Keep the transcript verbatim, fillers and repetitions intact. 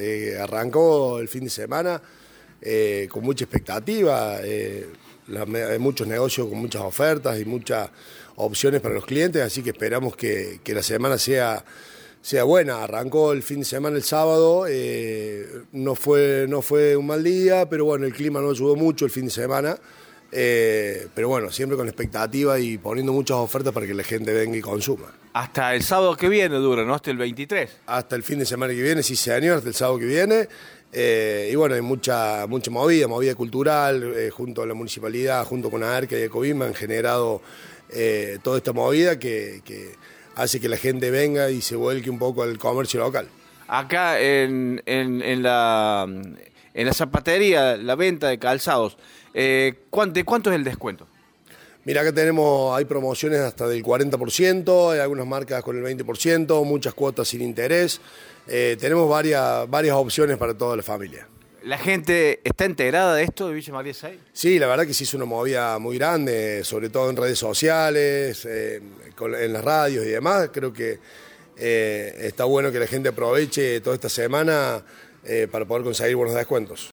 eh, arrancó el fin de semana eh, con mucha expectativa, eh, la, hay muchos negocios con muchas ofertas y muchas opciones para los clientes, así que esperamos que, que la semana sea, sea buena. Arrancó el fin de semana el sábado, eh, no, fue, no fue un mal día, pero bueno, el clima no ayudó mucho el fin de semana. Eh, pero bueno, siempre con expectativa y poniendo muchas ofertas para que la gente venga y consuma. Hasta el sábado que viene dura, ¿no? Hasta el veintitrés. Hasta el fin de semana que viene, sí señor, hasta el sábado que viene. Eh, y bueno, hay mucha, mucha movida, movida cultural, eh, junto a la municipalidad, junto con AERCA y Ecovima han generado eh, toda esta movida que, que hace que la gente venga y se vuelque un poco al comercio local. Acá en, en, en, la, en la zapatería, la venta de calzados, eh, ¿cuánto, ¿de cuánto es el descuento? Mira, acá tenemos, hay promociones hasta del cuarenta por ciento, hay algunas marcas con el veinte por ciento, muchas cuotas sin interés. Eh, tenemos varias, varias opciones para toda la familia. ¿La gente está enterada de esto de Villa María seis? Sí, la verdad que sí es una movida muy grande, sobre todo en redes sociales, eh, con, en las radios y demás. Creo que eh, está bueno que la gente aproveche toda esta semana eh, para poder conseguir buenos descuentos.